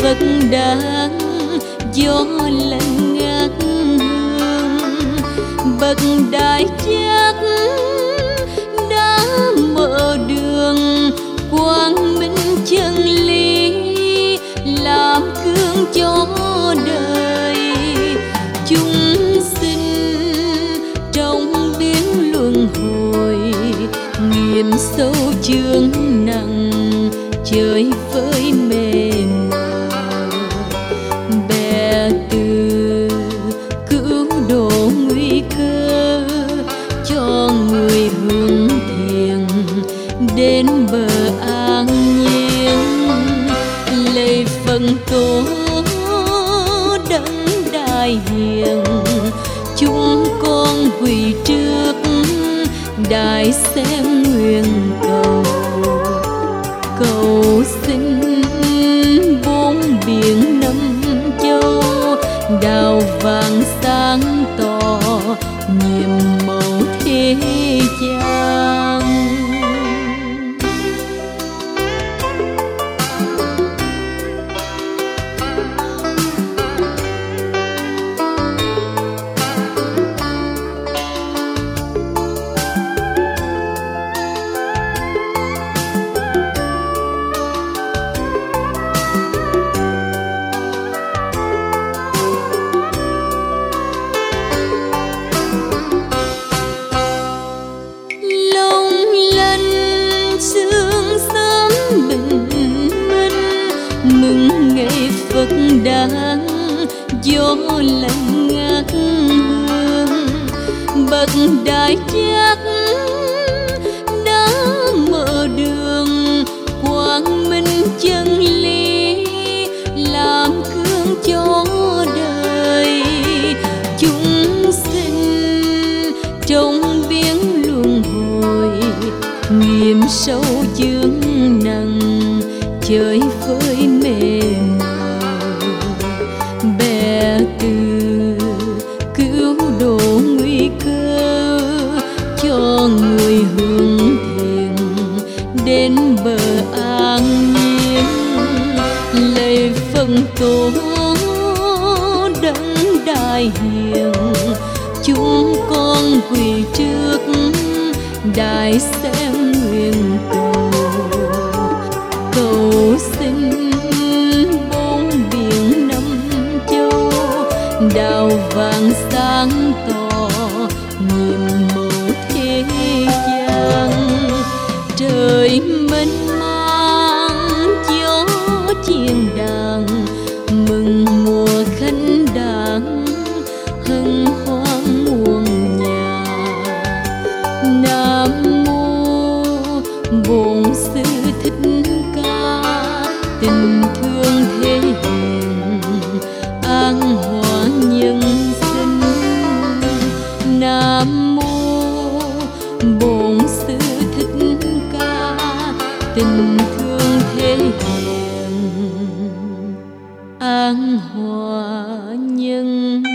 Phật đang gió lạnh ngát hương, bậc đại giác đã mở đường quang minh chân lý, làm gương cho đời chúng sinh trong biến luân hồi, nghiệm sâu chướng nặng chơi với mê mờ, bè từ cứu độ nguy cơ cho người hướng thiền đến bờ an nhiên. Lạy Phật tổ đấng đại hiền, chúng con quỳ trước đại xem nguyện cầu, cầu xin bốn biển năm châu đào vàng sáng tỏ nhiệm màu thế gian. Mừng ngày Phật đang gió lạnh ngát hương, bậc đại giác đã mở đường quang minh chân lý, làm gương cho đời chúng sinh trong biến luân hồi, nghiệm sâu chướng nặng chơi với mê mờ, bè từ cứu độ nguy cơ cho người hướng thiền đến bờ an nhiên. Lạy Phật tổ đấng đại hiền, chúng con quỳ trước đại xem nguyện cầu, cầu xin bốn biển năm châu đào vàng sáng tỏ nhiệm màu thế gian. Trời mênh mang gió chiên đàn, mừng mùa khánh đàn hân hoan muôn nhà. Nam mô Bổn Sư Thích Ca, tình thương thế hiền an hòa nhân sinh. Nam mô Bổn Sư Thích Ca, tình thương thế hiền an hòa nhân